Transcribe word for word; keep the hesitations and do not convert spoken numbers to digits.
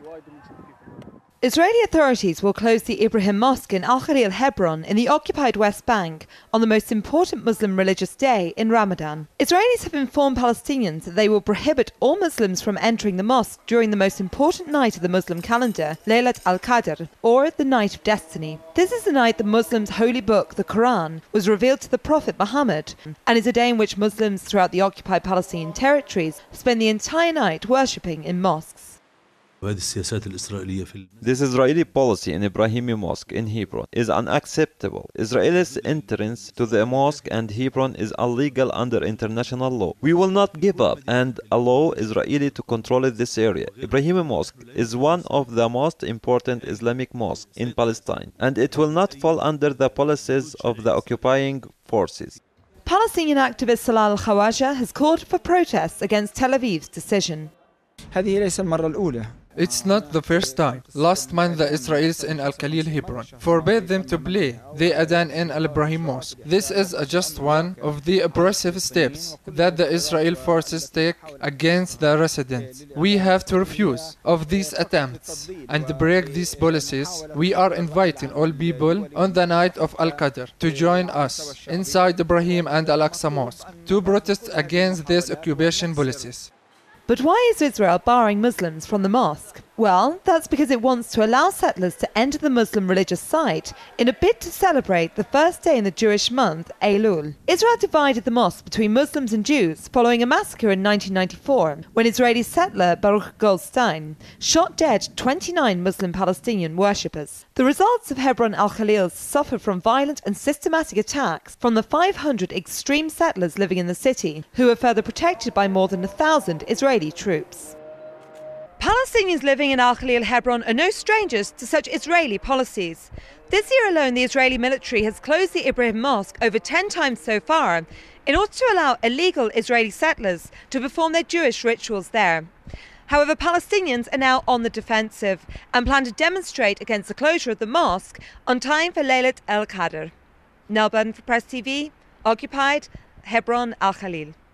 Israeli authorities will close the Ibrahim Mosque in Al Khalil, Hebron, in the occupied West Bank on the most important Muslim religious day in Ramadan. Israelis have informed Palestinians that they will prohibit all Muslims from entering the mosque during the most important night of the Muslim calendar, Laylat al-Qadr, or the Night of Destiny. This is the night the Muslims' holy book, the Quran, was revealed to the Prophet Muhammad, and is a day in which Muslims throughout the occupied Palestinian territories spend the entire night worshipping in mosques. This Israeli policy in Ibrahim Mosque in Hebron is unacceptable. Israel's entrance to the mosque and Hebron is illegal under international law. We will not give up and allow Israeli to control this area. Ibrahim Mosque is one of the most important Islamic mosques in Palestine, and it will not fall under the policies of the occupying forces. Palestinian activist Salah Al-Khawaja has called for protests against Tel Aviv's decision. It's not the first time. Last month, the Israelis in Al Khalil, Hebron, forbade them to play the Adhan in Al Ibrahim Mosque. This is just one of the oppressive steps that the Israel forces take against the residents. We have to refuse of these attempts and break these policies. We are inviting all people on the night of Al Qadr to join us inside Ibrahim and Al Aqsa Mosque to protest against these occupation policies. But why is Israel barring Muslims from the mosque? Well, that's because it wants to allow settlers to enter the Muslim religious site in a bid to celebrate the first day in the Jewish month, Elul. Israel divided the mosque between Muslims and Jews following a massacre in nineteen ninety-four when Israeli settler Baruch Goldstein shot dead twenty-nine Muslim Palestinian worshippers. The results of Hebron Al Khalil suffered from violent and systematic attacks from the five hundred extreme settlers living in the city, who were further protected by more than a thousand Israeli troops. Palestinians living in Al Khalil, Hebron are no strangers to such Israeli policies. This year alone, the Israeli military has closed the Ibrahim Mosque over ten times so far in order to allow illegal Israeli settlers to perform their Jewish rituals there. However, Palestinians are now on the defensive and plan to demonstrate against the closure of the mosque on time for Laylat al-Qadr. Nell Burden for Press T V, occupied Hebron Al Khalil.